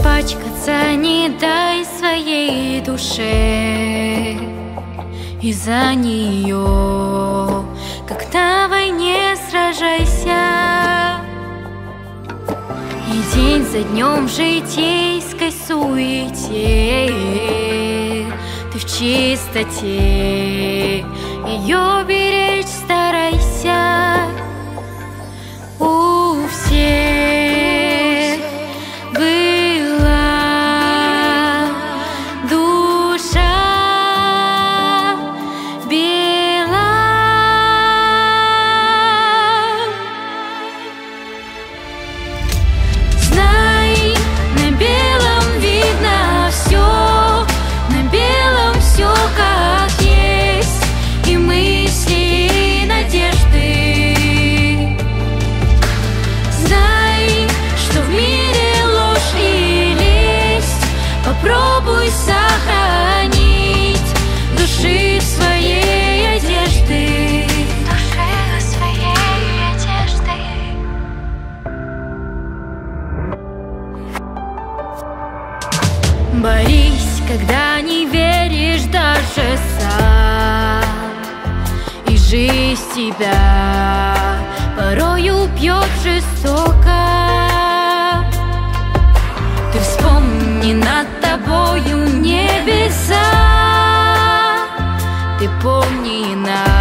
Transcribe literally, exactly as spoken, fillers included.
испачкаться не дай своей душе. Из-за нее, как на войне, сражайся. И день за днем в житейской суете ты в чистоте ее беречь старайся. У всех была душа бела. Знай, на белом видно все, на белом все как есть, и мысли, и надежды. Знай, что в мире ложь и лесть, попробуй сохранить души своей одежды. Души своей одежды. Борись, когда не веришь даже сам, и жизнь тебя порою бьет жестоко. Ты вспомни, над тобою небеса, ты помни нас.